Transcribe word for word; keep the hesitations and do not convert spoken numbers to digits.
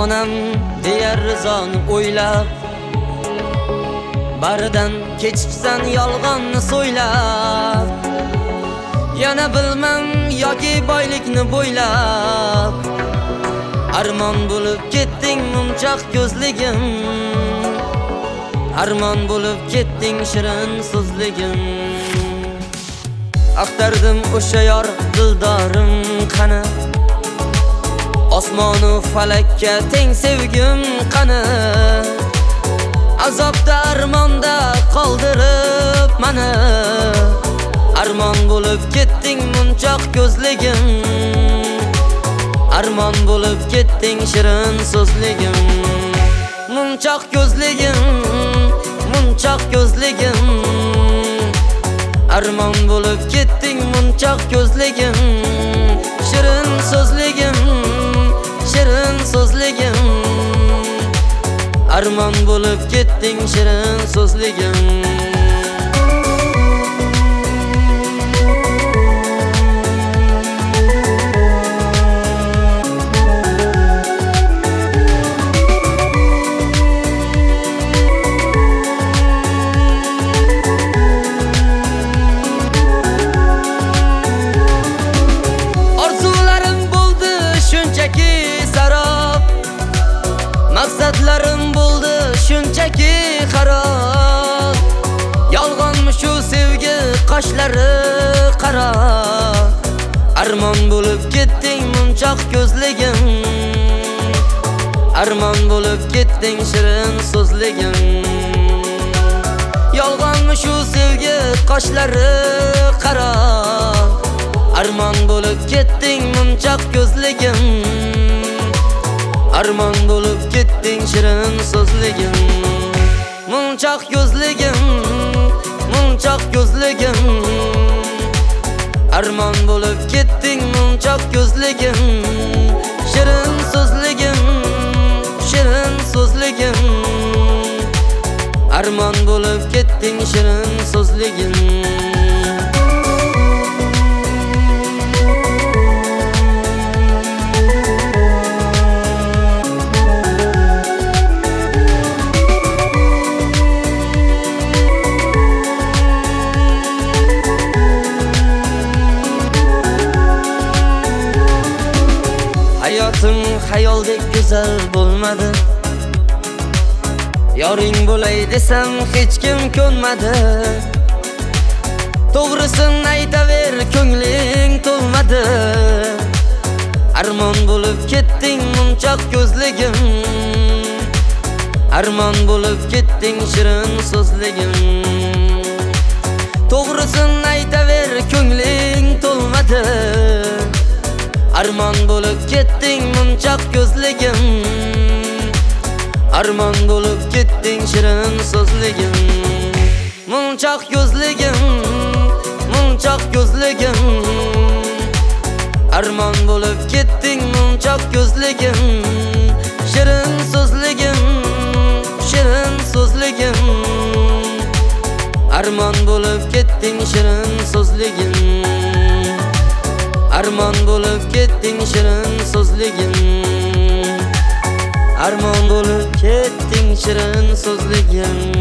onam deyar rizoni o'ylab, baridan kechibsan yolg'onni so'ylab. Yana bilmam yoki boylikni bo'ylab, armon bo'lib ketding mumchoq ko'zligim, armon bo'lib ketding shirin so'zligim. Axtardim o'sha yor dildorim qani, osmonu falakka teng sevgim qani. Azobda armonda qoldirib mani, armon bo'lib ketding munchoq ko'zligim, armon bo'lib ketding shirin so'zligim. Munchoq ko'zligim, munchoq ko'zligim, armon bo'lib ketding munchoq ko'zligim, shirin so'zligim, shirin so'zligim, armon bo'lib ketding shirin so'zligim. Maqsadlarim bo'ldi shunchaki xarob, yolg'onmi shu sevgi qoshlari qaro. Armon bo'lib ketding munchoq ko'zligim, armon bo'lib ketding shirin so'zligim. Yolg'onmi shu sevgi qoshlari qaro, armon bo'lib ketding munchoq ko'zligim, armon bo'lib ketding shirin so'zligim. Munchoq ko'zligim, munchoq ko'zligim, armon bo'lib ketding munchoq ko'zligim, shirin so'zligim, shirin so'zligim, armon bo'lib ketding shirin so'zligim. Hayotim xayoldek go'zal bo'lmadi, yoring bo'lay desam hech kim ko'nmadi. To'g'risini aytaver ko'ngling to'lmadi, armon bo'lib ketding munchoq ko'zligim, armon bo'lib ketding shirin so'zligim. To'g'risini aytaver ko'ngling to'lmadi, armon bo'lib ketding munchoq ko'zligim, armon bo'lib ketding shirin so'zligim. Munchoq ko'zligim, munchoq ko'zligim, armon bo'lib ketding munchoq ko'zligim, shirin so'zligim, shirin so'zligim, armon bo'lib ketding shirin so'zligim, armon bo'lib ketding shirin so'zligim, armon bo'lib ketding shirin so'zligim.